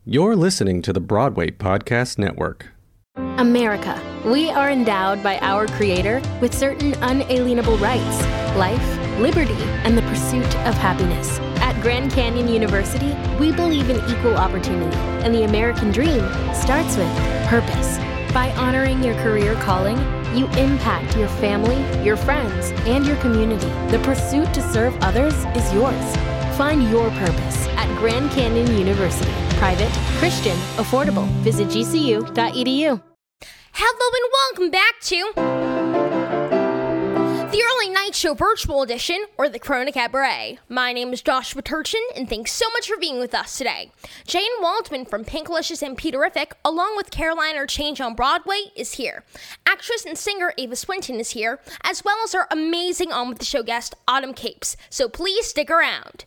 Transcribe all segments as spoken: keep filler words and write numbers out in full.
You're listening to the Broadway Podcast Network. America. We are endowed by our Creator with certain unalienable rights: life, liberty, and the pursuit of happiness. At Grand Canyon University, we believe in equal opportunity, and the American dream starts with purpose. By honoring your career calling, you impact your family, your friends, and your community. The pursuit to serve others is yours. Find your purpose at Grand Canyon University. Private, Christian, affordable. Visit G C U dot E D U. Hello and welcome back to the Early Night Show Virtual Edition, or the Corona Cabaret. My name is Joshua Turchin, and thanks so much for being with us today. Jane Waldman from Pinkalicious and Peterific, along with Carolina Change on Broadway, is here. Actress and singer Ava Swinton is here, as well as our amazing On With The Show guest, Autumn Capes. So please stick around.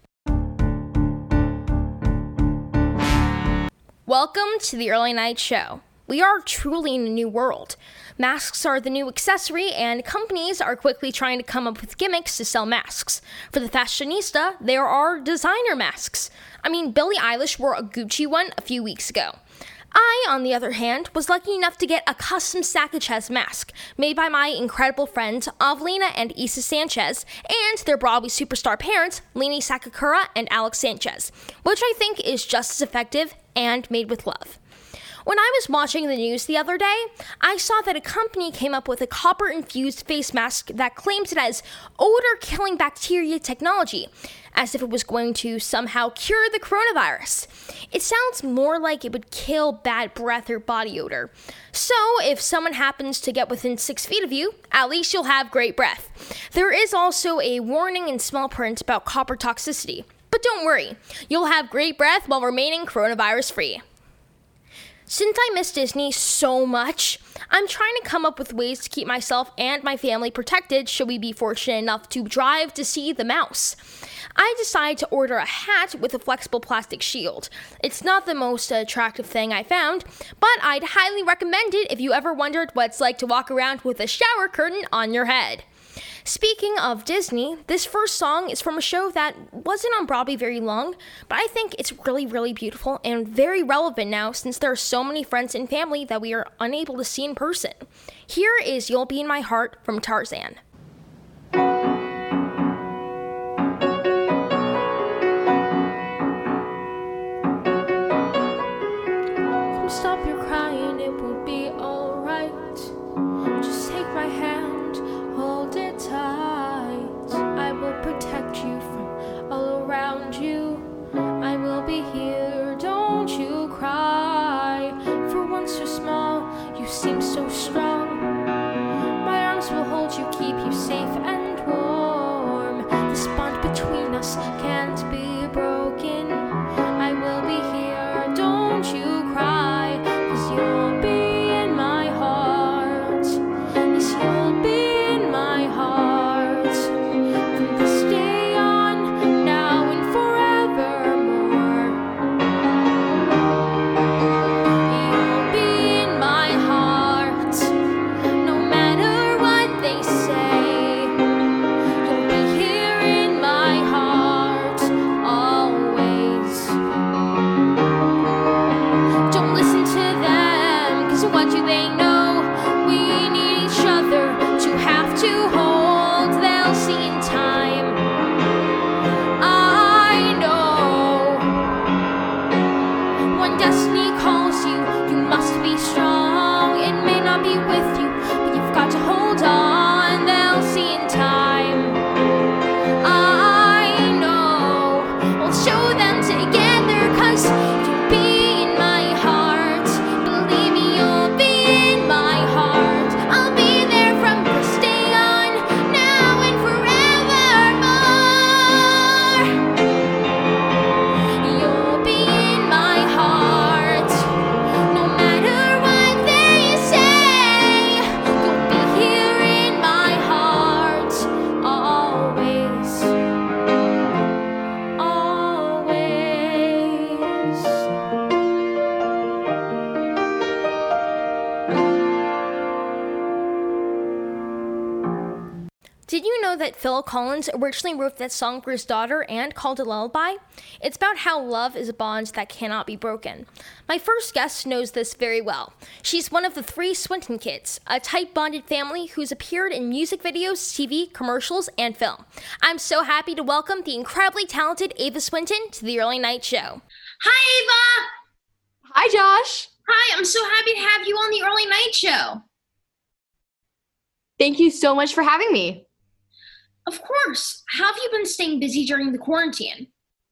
Welcome to the Early Night Show. We are truly in a new world. Masks are the new accessory, and companies are quickly trying to come up with gimmicks to sell masks. For the fashionista, there are designer masks. I mean, Billie Eilish wore a Gucci one a few weeks ago. I, on the other hand, was lucky enough to get a custom Sanchez mask made by my incredible friends Avelina and Issa Sanchez and their Broadway superstar parents, Leni Sakakura and Alex Sanchez, which I think is just as effective and made with love. When I was watching the news the other day, I saw that a company came up with a copper-infused face mask that claims it has odor-killing bacteria technology, as if it was going to somehow cure the coronavirus. It sounds more like it would kill bad breath or body odor. So, if someone happens to get within six feet of you, at least you'll have great breath. There is also a warning in small print about copper toxicity. But don't worry, you'll have great breath while remaining coronavirus-free. Since I miss Disney so much, I'm trying to come up with ways to keep myself and my family protected should we be fortunate enough to drive to see the mouse. I decided to order a hat with a flexible plastic shield. It's not the most attractive thing I found, but I'd highly recommend it if you ever wondered what it's like to walk around with a shower curtain on your head. Speaking of Disney, this first song is from a show that wasn't on Broadway very long, but I think it's really, really beautiful and very relevant now since there are so many friends and family that we are unable to see in person. Here is You'll Be in My Heart from Tarzan. Stop your crying, it will be alright. Just take my hand, hold it tight. I will protect you from all around you. I will be here, don't you cry. For once you're small, you seem so strong. My arms will hold you, keep you safe and warm. This bond between us can't be broken. I will be here, don't you cry. 'Cause you'll be in my heart. Yes, you'll be in my heart. From this day on, now and forevermore. You'll be in my heart. No matter what they say. You'll be here in my heart. Always. Don't listen to them, 'cause what do they know? We need each other to have to hold. They'll see in time. I know. When destiny calls you, you must be strong. It may not be with you, but you've got to hold on. They'll see in time. I know. We'll show them together, 'cause you'll be in my heart. Believe me, you'll be in my heart. I'll be there from this day on, now and forevermore. You'll be in my heart. No matter what they say, you'll be here in know that Phil Collins originally wrote that song for his daughter and called it Lullaby? It's about how love is a bond that cannot be broken. My first guest knows this very well. She's one of the three Swinton kids, a tight-bonded family who's appeared in music videos, T V, commercials, and film. I'm so happy to welcome the incredibly talented Ava Swinton to the Early Night Show. Hi, Ava! Hi, Josh! Hi, I'm so happy to have you on the Early Night Show. Thank you so much for having me. Of course. How have you been staying busy during the quarantine?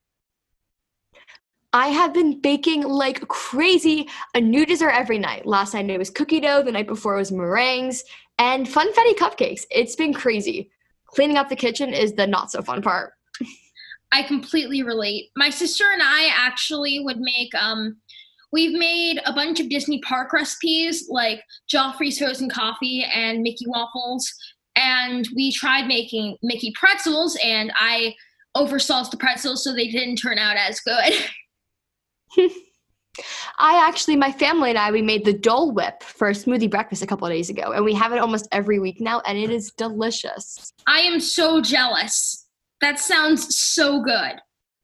I have been baking like crazy, a new dessert every night. Last night it was cookie dough, the night before it was meringues, and funfetti cupcakes. It's been crazy. Cleaning up the kitchen is the not so fun part. I completely relate. My sister and I actually would make, um, we've made a bunch of Disney park recipes like Joffrey's Frozen Coffee and Mickey Waffles. And we tried making Mickey pretzels, and I oversauced the pretzels so they didn't turn out as good. I actually, my family and I, we made the Dole Whip for a smoothie breakfast a couple of days ago, and we have it almost every week now, and it is delicious. I am so jealous. That sounds so good.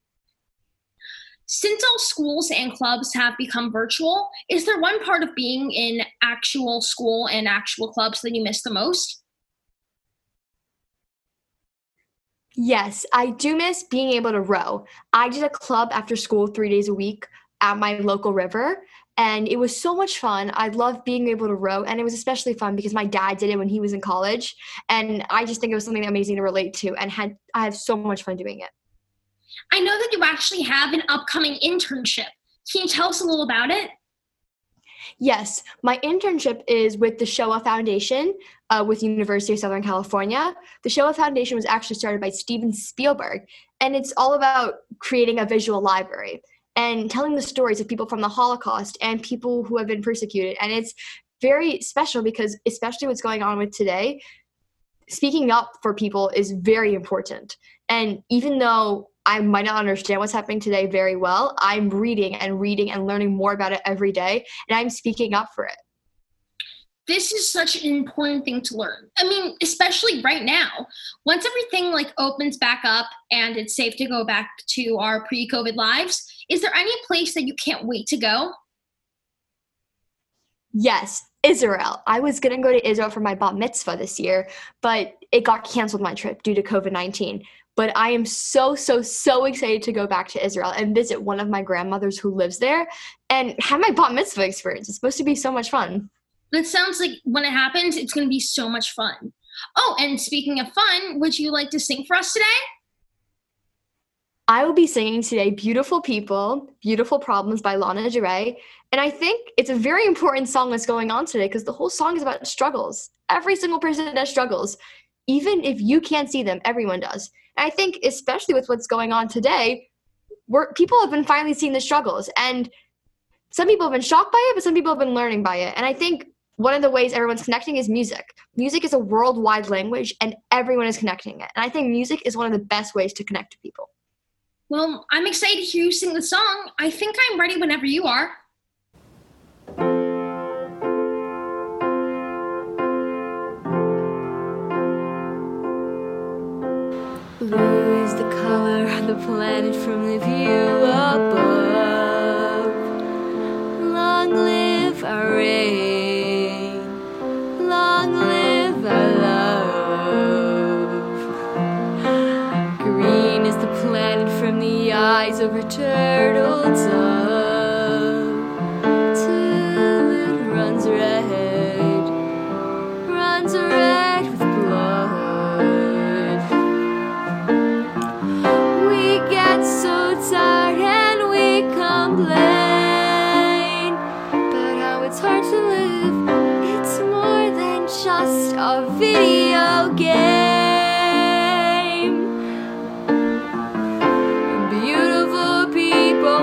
Since all schools and clubs have become virtual, is there one part of being in actual school and actual clubs that you miss the most? Yes, I do miss being able to row. I did a club after school three days a week at my local river, and it was so much fun. I loved being able to row, and it was especially fun because my dad did it when he was in college, and I just think it was something amazing to relate to, and had I have so much fun doing it. I know that you actually have an upcoming internship. Can you tell us a little about it? Yes, my internship is with the Shoah Foundation uh, with University of Southern California. The Shoah Foundation was actually started by Steven Spielberg, and it's all about creating a visual library and telling the stories of people from the Holocaust and people who have been persecuted. And it's very special because, especially what's going on with today, speaking up for people is very important. And even though I might not understand what's happening today very well, I'm reading and reading and learning more about it every day, and I'm speaking up for it. This is such an important thing to learn. I mean, especially right now. Once everything like opens back up and it's safe to go back to our pre-COVID lives, is there any place that you can't wait to go? Yes, Israel. I was going to go to Israel for my bat mitzvah this year, but it got canceled, my trip, due to covid nineteen. But I am so, so, so excited to go back to Israel and visit one of my grandmothers who lives there and have my bat mitzvah experience. It's supposed to be so much fun. That sounds like when it happens, it's going to be so much fun. Oh, and speaking of fun, would you like to sing for us today? I will be singing today Beautiful People, Beautiful Problems by Lana Del Rey. And I think it's a very important song that's going on today because the whole song is about struggles. Every single person has struggles. Even if you can't see them, everyone does. And I think especially with what's going on today, we're, people have been finally seeing the struggles. And some people have been shocked by it, but some people have been learning by it. And I think one of the ways everyone's connecting is music. Music is a worldwide language, and everyone is connecting it. And I think music is one of the best ways to connect to people. Well, I'm excited to hear you sing the song. I think I'm ready whenever you are. Blue is the color of the planet from the view above. Long live our rain, long live our love. Green is the planet from the eyes of a turtle dove. Till it runs red, runs red with blood. So tired and we complain about how it's hard to live. It's more than just a video game. Beautiful people,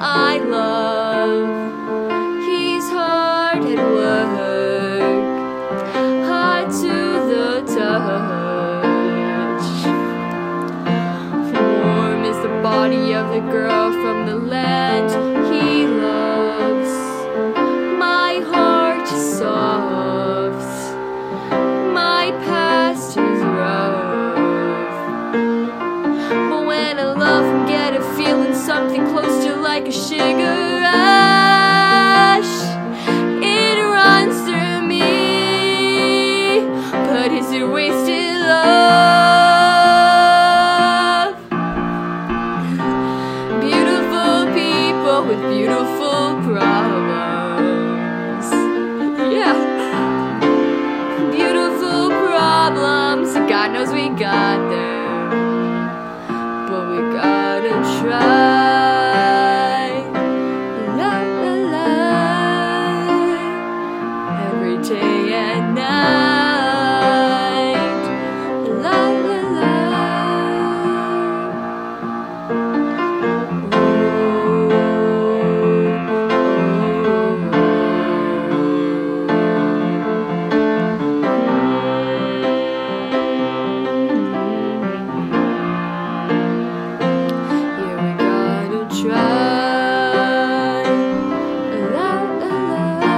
I love. He's hard at work, hard to the touch. Warm is the body of the girl from the land he loves. My heart is soft, my past is rough. But when I love and get a feeling something close to like a sugar rush, it runs through me. But is it wasted love? Beautiful people with beautiful problems. Yeah. Beautiful problems. God knows we got them, but we gotta try. La la la. Every day and night. La la la. Yeah, we gotta try. La la la.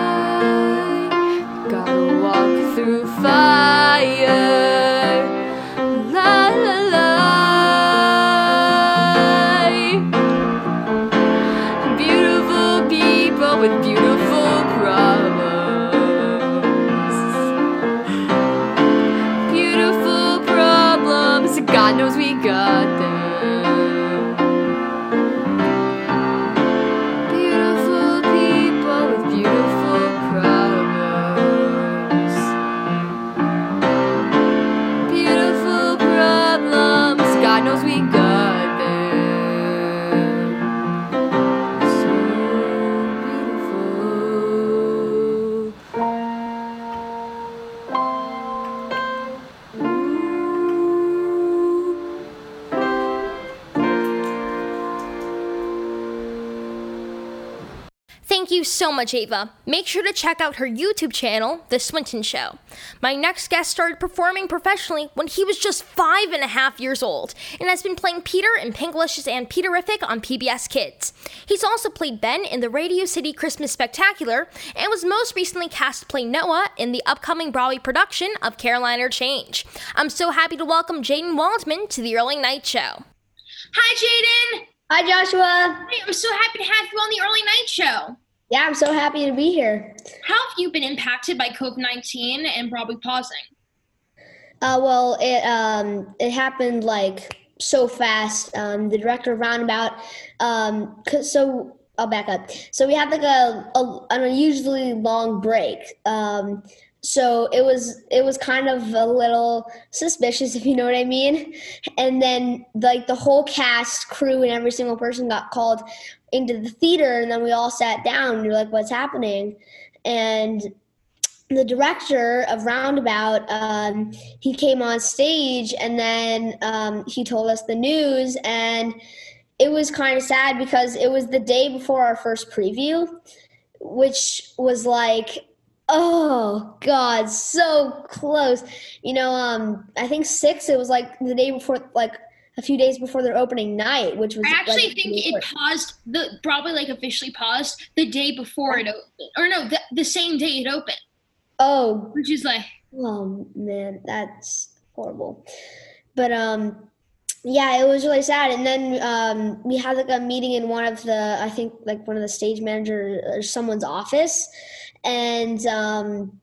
Gotta walk through fire. La la la. Beautiful people with beautiful problems. Beautiful problems. God knows we got them. Beautiful people with beautiful problems. Beautiful problems. God knows we got them. So beautiful. Thank you so much, Ava. Make sure to check out her YouTube channel, The Swinton Show. My next guest started performing professionally when he was just five and a half years old and has been playing Peter in Pinkalicious and Peterific on P B S Kids. He's also played Ben in the Radio City Christmas Spectacular and was most recently cast to play Noah in the upcoming Broadway production of Caroline or Change. I'm so happy to welcome Jaden Waldman to the Early Night Show. Hi, Jaden. Hi, Joshua. Hi, I'm so happy to have you on the Early Night Show. Yeah, I'm so happy to be here. How have you been impacted by COVID nineteen and Broadway pausing? Uh, well, it um, it happened like so fast. Um, the director of Roundabout, um, 'cause- so I'll back up. So we had like a, a an unusually long break. Um, so it was it was kind of a little suspicious, if you know what I mean. And then like the whole cast, crew, and every single person got called into the theater, and then we all sat down and we were like, what's happening? And the director of Roundabout, um, he came on stage, and then um, he told us the news, and it was kind of sad because it was the day before our first preview, which was like, oh God, so close. You know, um, I think six, it was like the day before, like a few days before their opening night, which was I actually like, think it paused, the Broadway like officially paused the day before it opened. Or no, the, the same day it opened. Oh, Which is like, oh man, that's horrible. But um, yeah, it was really sad. And then um, we had like a meeting in one of the, I think like one of the stage manager or someone's office, and um,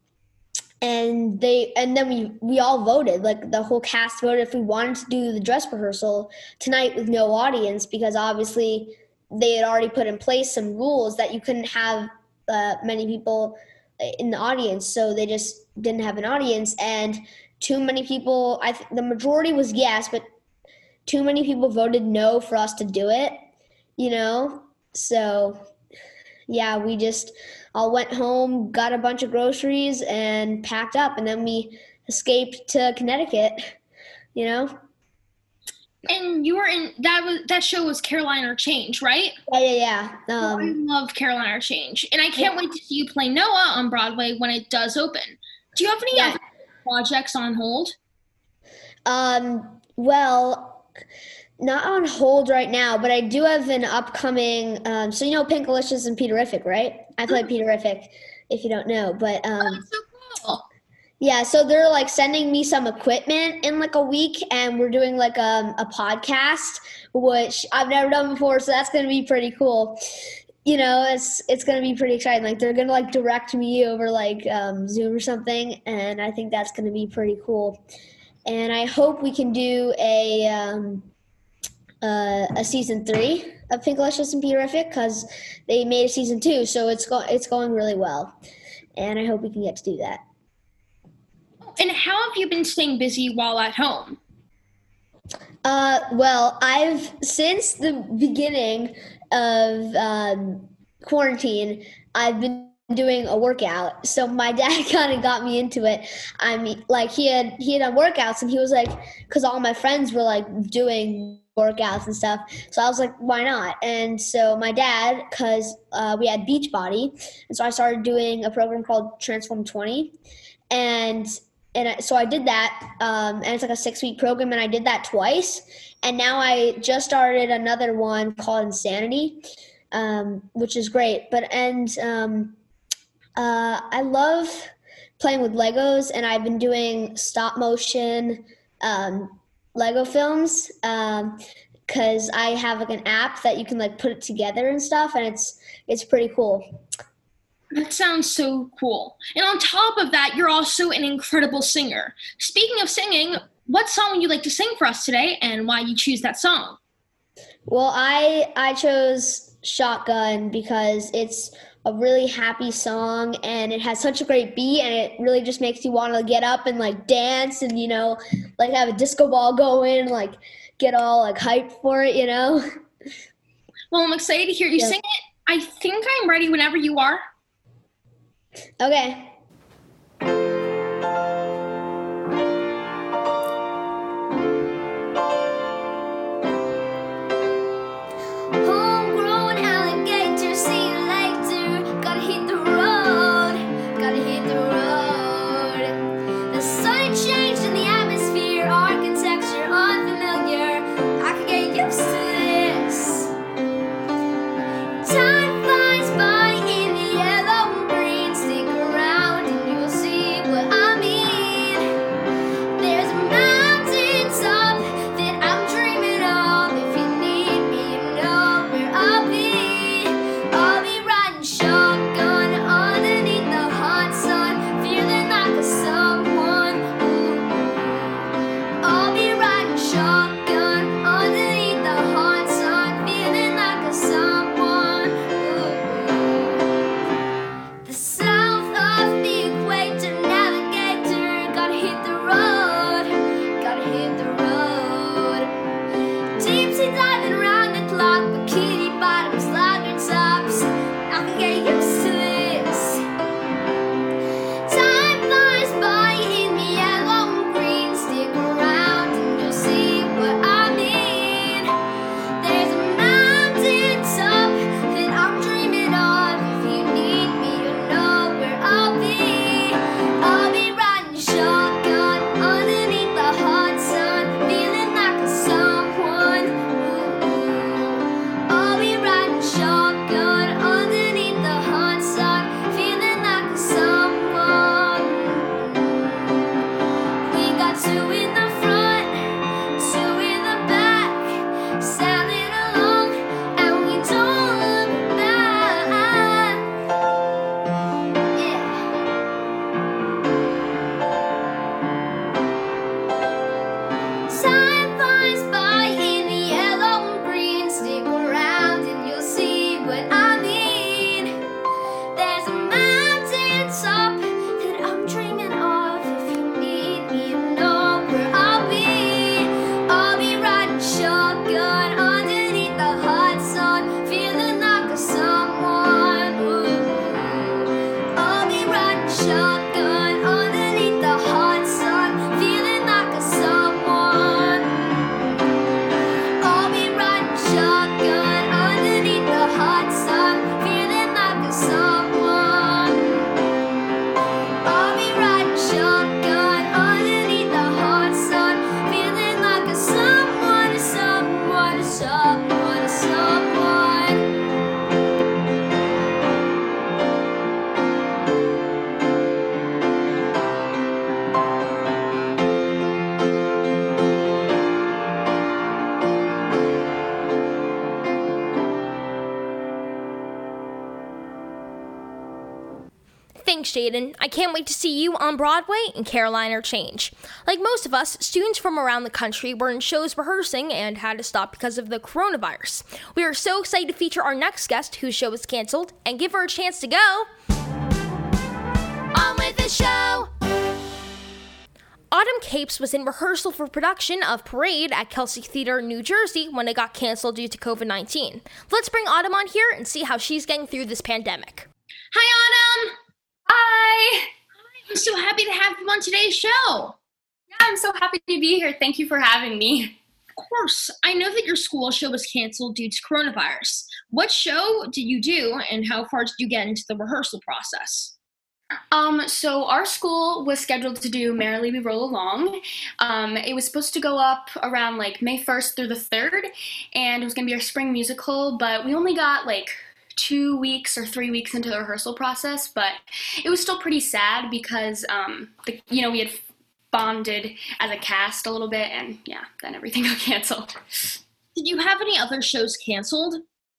and they and then we we all voted, like the whole cast voted if we wanted to do the dress rehearsal tonight with no audience, because obviously they had already put in place some rules that you couldn't have uh, many people in the audience, so they just didn't have an audience. And too many people, I th- the majority was yes, but too many people voted no for us to do it, you know. So yeah, we just all went home, got a bunch of groceries, and packed up, and then we escaped to Connecticut, you know. And you were in that was that show was Caroline or Change, right? Yeah, yeah, yeah. Oh, I Um, love Caroline or Change, and I can't wait to see you play Noah on Broadway when it does open. Do you have any Yeah. other projects on hold? um, well, not on hold right now, but I do have an upcoming. Um, so you know, Pinkalicious and Peterific, right? I play Peterific, if you don't know. But um, That's so cool. yeah, so they're like sending me some equipment in like a week, and we're doing like um, a podcast, which I've never done before. So that's gonna be pretty cool. You know, it's it's gonna be pretty exciting. Like they're gonna like direct me over like um, Zoom or something, and I think that's gonna be pretty cool. And I hope we can do a um, uh, a season three of Pinkalicious and Peterific because they made a season two, so it's go- it's going really well, and I hope we can get to do that. And how have you been staying busy while at home? Uh, well, I've since the beginning of um, quarantine, I've been doing a workout. So my dad kind of got me into it. I mean, like he had he had done workouts, and he was like, because all my friends were like doing workouts and stuff. So I was like, why not? And so my dad, because uh, we had Beachbody, and so I started doing a program called Transform twenty, and and I, so I did that, um, and it's like a six-week program, and I did that twice. And now I just started another one called Insanity, um, which is great. But and um, uh, I love playing with Legos, and I've been doing stop motion um, Lego films because I have like an app that you can like put it together and stuff, and it's it's pretty cool. That sounds so cool. And on top of that, you're also an incredible singer. Speaking of singing, what song would you like to sing for us today and why you choose that song? Well, I I chose Shotgun because it's a really happy song, and it has such a great beat, and it really just makes you want to get up and like dance and, you know, like have a disco ball going and like get all like hyped for it, you know? Well, I'm excited to hear you Yeah. sing it. I think I'm ready whenever you are. Okay. Homegrown alligator, see you later. Gotta hit the road, gotta hit the road. The sun changed in the atmosphere, architecture unfamiliar. I could get used to this. Time flies by in the yellow and green. Stick around. Thanks, Jaden. I can't wait to see you on Broadway in Caroline or Change. Like most of us, students from around the country were in shows rehearsing and had to stop because of the coronavirus. We are so excited to feature our next guest whose show is canceled and give her a chance to go on with the show. Autumn Capes was in rehearsal for production of Parade at Kelsey Theater, New Jersey when it got canceled due to covid nineteen. Let's bring Autumn on here and see how she's getting through this pandemic. Hi, Autumn. Hi. I'm so happy to have you on today's show. Yeah, I'm so happy to be here. Thank you for having me. Of course. I know that your school show was canceled due to coronavirus. What show did you do, and how far did you get into the rehearsal process? Um, so our school was scheduled to do Merrily We Roll Along. Um, it was supposed to go up around like May first through the third, and it was going to be our spring musical, but we only got like two weeks or three weeks into the rehearsal process, but it was still pretty sad because, um, the, you know, we had bonded as a cast a little bit, and yeah, then everything got canceled. Did you have any other shows canceled?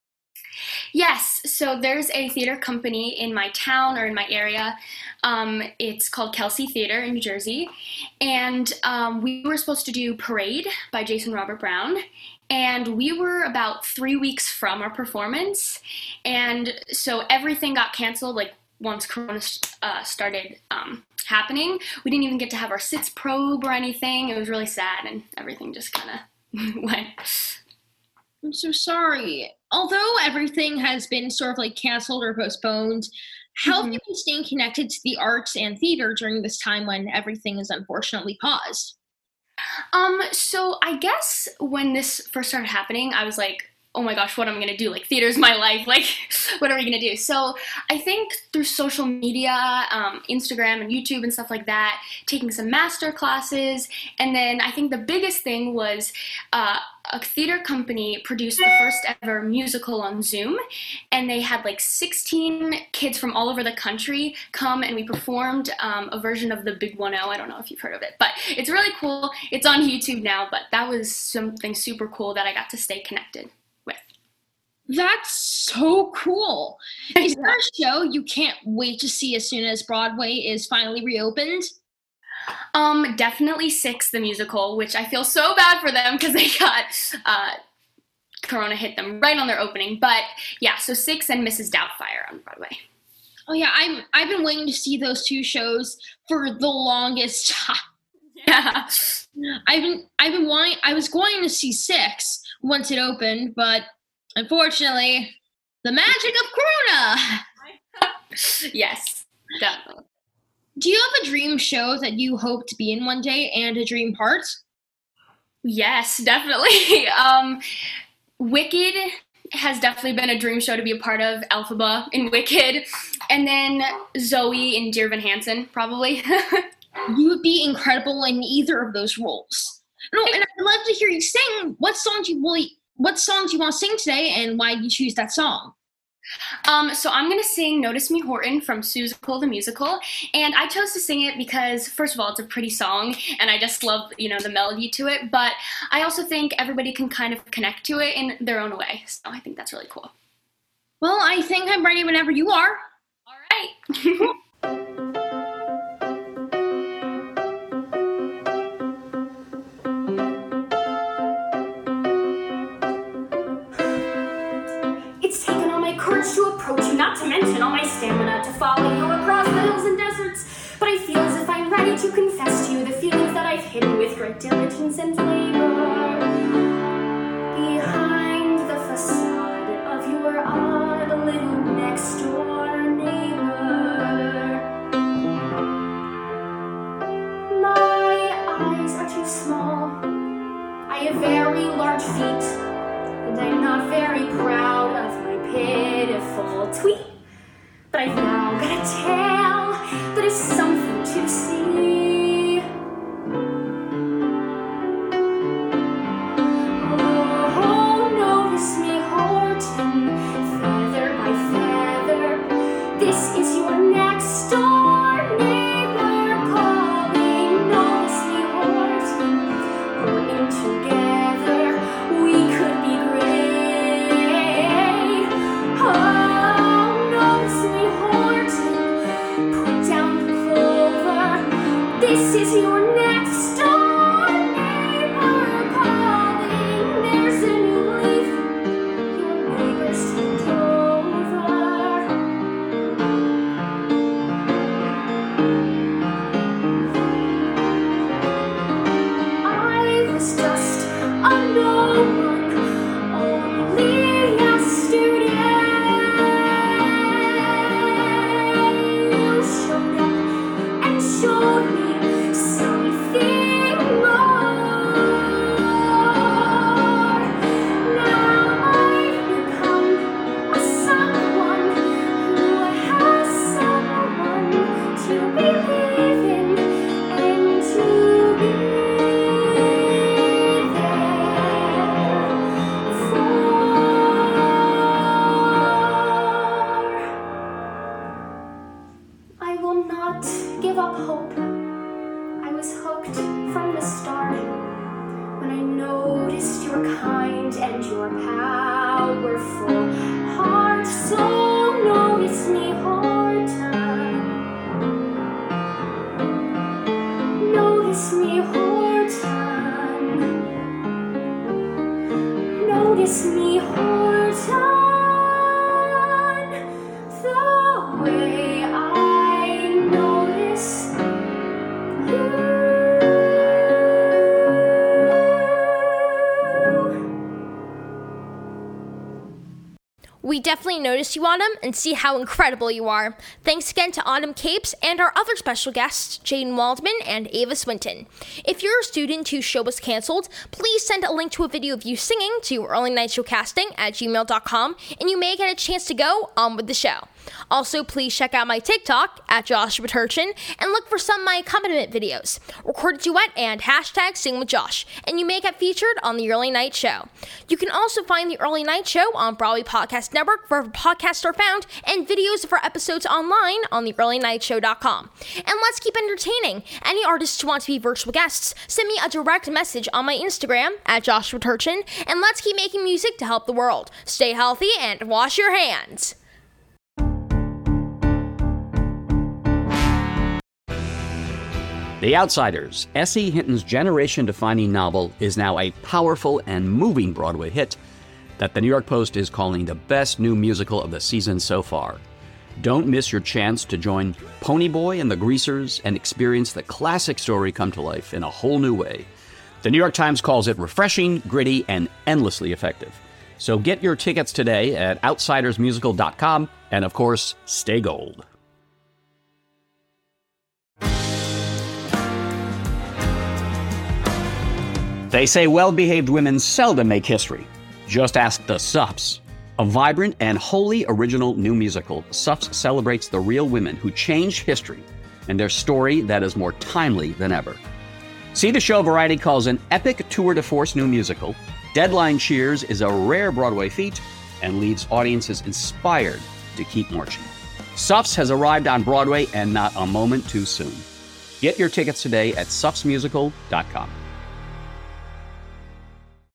Yes, so there's a theater company in my town or in my area. Um, it's called Kelsey Theater in New Jersey, and um, we were supposed to do Parade by Jason Robert Brown, and we were about three weeks from our performance, and so everything got canceled, like once Corona uh, started um, happening. We didn't even get to have our sits probe or anything. It was really sad, and everything just kind of went. I'm so sorry. Although everything has been sort of like canceled or postponed, how Mm-hmm. have you been staying connected to the arts and theater during this time when everything is unfortunately paused? Um, so I guess when this first started happening, I was like, oh my gosh, what am I going to do? Like, theater's my life. Like, what are we going to do? So I think through social media, um, Instagram and YouTube and stuff like that, taking some master classes. And then I think the biggest thing was uh, a theater company produced the first ever musical on Zoom. And they had like sixteen kids from all over the country come, and we performed um, a version of the Big one oh. I don't know if you've heard of it, but it's really cool. It's on YouTube now, but that was something super cool that I got to stay connected with. That's so cool. Is there a show you can't wait to see as soon as Broadway is finally reopened? Um, definitely Six, the musical, which I feel so bad for them because they got, uh, Corona hit them right on their opening. But yeah, so Six and Missus Doubtfire on Broadway. Oh yeah, I'm, I've been waiting to see those two shows for the longest time. Yeah. I've been, I've been wanting, I was going to see Six once it opened, but unfortunately, the magic of Corona. Yes, definitely. Do you have a dream show that you hope to be in one day and a dream part? Yes, definitely. um, Wicked has definitely been a dream show to be a part of. Elphaba in Wicked, and then Zoe in Dear Evan Hansen, probably. You would be incredible in either of those roles. No, and I'd love to hear you sing. What songs you will, what songs you want to sing today, and why did you choose that song? Um, so I'm going to sing Notice Me Horton from Seussical the Musical, and I chose to sing it because, first of all, it's a pretty song, and I just love, you know, the melody to it, but I also think everybody can kind of connect to it in their own way, so I think that's really cool. Well, I think I'm ready whenever you are. All right. It's taken all my courage to approach you, not to mention all my stamina to follow you across the hills and deserts. But I feel as if I'm ready to confess to you the feelings that I've hidden with great diligence and labor. Behind the facade of your odd little next-door neighbor. My eyes are too small. I have very large feet. And I'm not very proud of my pitiful tweet. But I've now got a tale that is something to see. Oh, notice me, Horton, feather by feather. This is your next door neighbor calling. Notice me, Horton, working together. We could be great. Oh, notice me, Horton, put We definitely notice you, Autumn, and see how incredible you are. Thanks again to Autumn Capes and our other special guests, Jaden Waldman and Ava Swinton. If you're a student whose show was canceled, please send a link to a video of you singing to early night show casting at gmail dot com, and you may get a chance to go on with the show. Also, please check out my TikTok at Joshua Turchin and look for some of my accompaniment videos, record a duet and hashtag sing with Josh, and you may get featured on the Early Night Show. You can also find the Early Night Show on Broadway Podcast Network, wherever podcasts are found, and videos of our episodes online on the early night show dot com. And let's keep entertaining. Any artists who want to be virtual guests, send me a direct message on my Instagram at Joshua Turchin, and let's keep making music to help the world. Stay healthy and wash your hands. The Outsiders, S E Hinton's generation-defining novel, is now a powerful and moving Broadway hit that the New York Post is calling the best new musical of the season so far. Don't miss your chance to join Ponyboy and the Greasers and experience the classic story come to life in a whole new way. The New York Times calls it refreshing, gritty, and endlessly effective. So get your tickets today at outsiders musical dot com, and of course, stay gold. They say well-behaved women seldom make history. Just ask the Suffs. A vibrant and wholly original new musical, Suffs celebrates the real women who changed history and their story that is more timely than ever. See the show Variety calls an epic tour de force new musical. Deadline cheers is a rare Broadway feat and leaves audiences inspired to keep marching. Suffs has arrived on Broadway, and not a moment too soon. Get your tickets today at suffs musical dot com.